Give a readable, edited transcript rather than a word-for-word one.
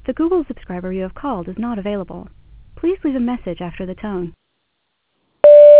The Google subscriber you have called is not available. Please leave a message after the tone.